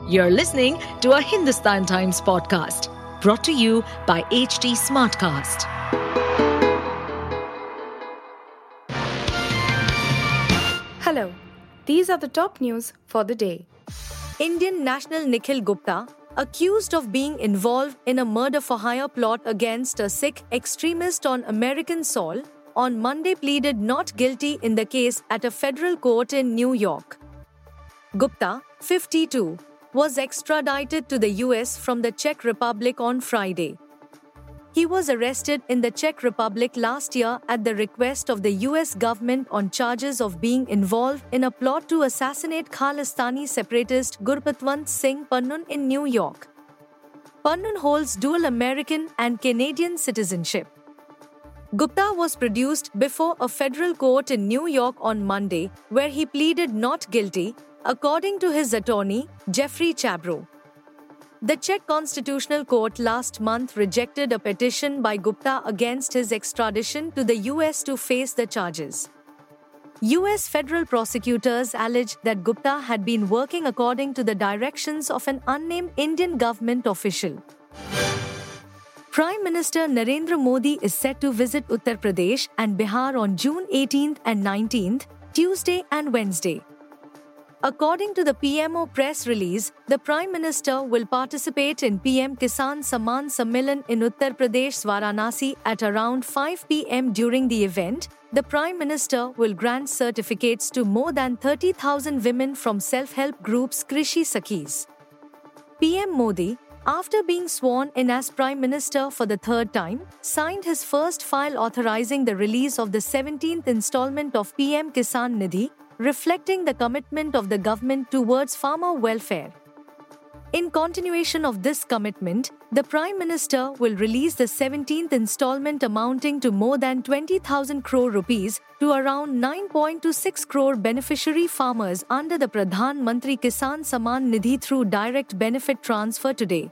You're listening to a Hindustan Times podcast brought to you by HT Smartcast. Hello, these are the top news for the day. Indian national Nikhil Gupta, accused of being involved in a murder-for-hire plot against a Sikh extremist on American soil, on Monday pleaded not guilty in the case at a federal court in New York. Gupta, 52, was extradited to the US from the Czech Republic on Friday. He was arrested in the Czech Republic last year at the request of the US government on charges of being involved in a plot to assassinate Khalistani separatist Gurpatwant Singh Pannun in New York. Pannun holds dual American and Canadian citizenship. Gupta was produced before a federal court in New York on Monday, where he pleaded not guilty, according to his attorney, Jeffrey Chabro. The Czech Constitutional Court last month rejected a petition by Gupta against his extradition to the US to face the charges. US federal prosecutors alleged that Gupta had been working according to the directions of an unnamed Indian government official. Prime Minister Narendra Modi is set to visit Uttar Pradesh and Bihar on June 18th and 19th, Tuesday and Wednesday. According to the PMO press release, the Prime Minister will participate in PM Kisan Samman Sammelan in Uttar Pradesh Varanasi at around 5 p.m. During the event, the Prime Minister will grant certificates to more than 30,000 women from self-help groups Krishi Sakhis. PM Modi, after being sworn in as Prime Minister for the third time, signed his first file authorizing the release of the 17th installment of PM Kisan Nidhi, reflecting the commitment of the government towards farmer welfare. In continuation of this commitment, the Prime Minister will release the 17th installment amounting to more than 20,000 crore rupees to around 9.26 crore beneficiary farmers under the Pradhan Mantri Kisan Samman Nidhi through direct benefit transfer today.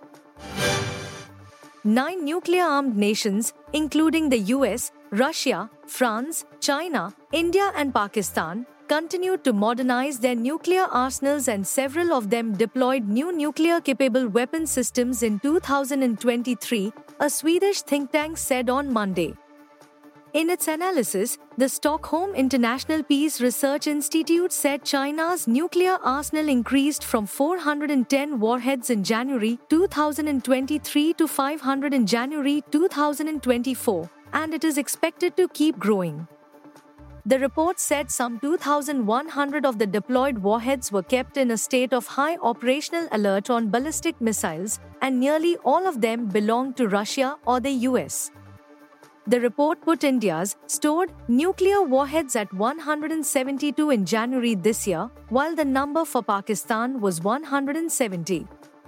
9 nuclear-armed nations, including the US, Russia, France, China, India and Pakistan, continued to modernize their nuclear arsenals, and several of them deployed new nuclear-capable weapon systems in 2023, a Swedish think tank said on Monday. In its analysis, the Stockholm International Peace Research Institute said China's nuclear arsenal increased from 410 warheads in January 2023 to 500 in January 2024, and it is expected to keep growing. The report said some 2,100 of the deployed warheads were kept in a state of high operational alert on ballistic missiles, and nearly all of them belonged to Russia or the US. The report put India's stored nuclear warheads at 172 in January this year, while the number for Pakistan was 170.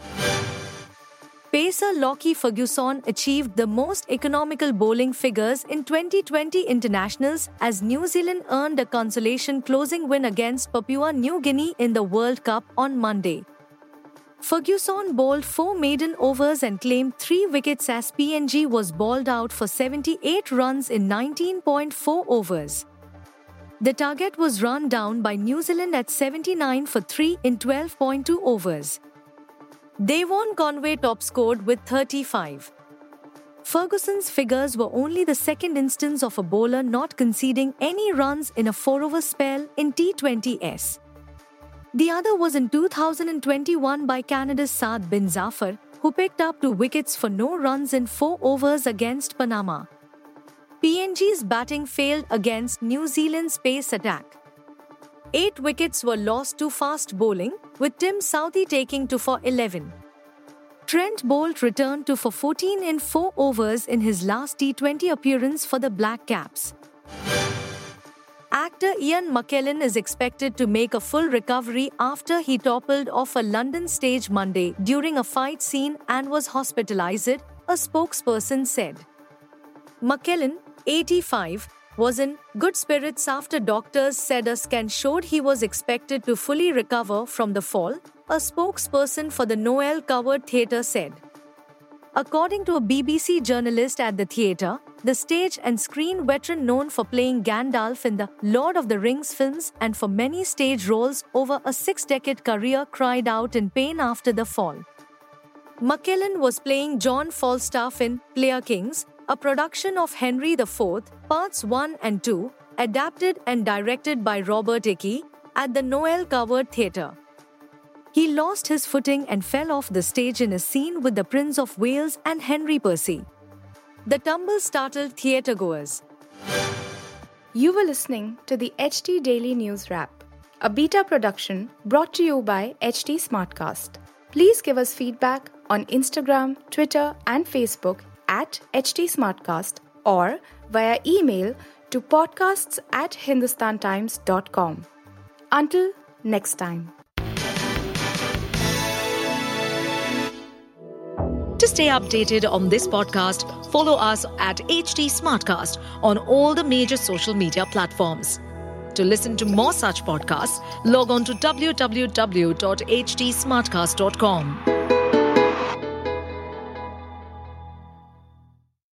Pacer Lockie Ferguson achieved the most economical bowling figures in 2020 internationals as New Zealand earned a consolation closing win against Papua New Guinea in the World Cup on Monday. Ferguson bowled 4 maiden overs and claimed 3 wickets as PNG was bowled out for 78 runs in 19.4 overs. The target was run down by New Zealand at 79 for 3 in 12.2 overs. Devon Conway top-scored with 35. Ferguson's figures were only the second instance of a bowler not conceding any runs in a 4-over spell in T20s. The other was in 2021 by Canada's Saad Bin Zafar, who picked up 2 wickets for no runs in 4 overs against Panama. PNG's batting failed against New Zealand's pace attack. 8 wickets were lost to fast bowling, with Tim Southee taking 2 for 11. Trent Boult returned 2 for 14 in 4 overs in his last T20 appearance for the Black Caps. Actor Ian McKellen is expected to make a full recovery after he toppled off a London stage Monday during a fight scene and was hospitalized, a spokesperson said. McKellen, 85, was in good spirits after doctors said a scan showed he was expected to fully recover from the fall, a spokesperson for the Noel Coward Theatre said. According to a BBC journalist at the theatre, the stage and screen veteran known for playing Gandalf in the Lord of the Rings films and for many stage roles over a 6-decade career, cried out in pain after the fall. McKellen was playing John Falstaff in Player Kings, a production of Henry IV, Parts 1 and 2, adapted and directed by Robert Hickey, at the Noel Coward Theatre. He lost his footing and fell off the stage in a scene with the Prince of Wales and Henry Percy. The tumble startled theatregoers. You were listening to the HT Daily News Wrap, a beta production brought to you by HT Smartcast. Please give us feedback on Instagram, Twitter, and Facebook at HT Smartcast or via email to podcasts@hindustantimes.com. Until next time. To stay updated on this podcast, follow us at HT Smartcast on all the major social media platforms. To listen to more such podcasts, log on to www.htsmartcast.com.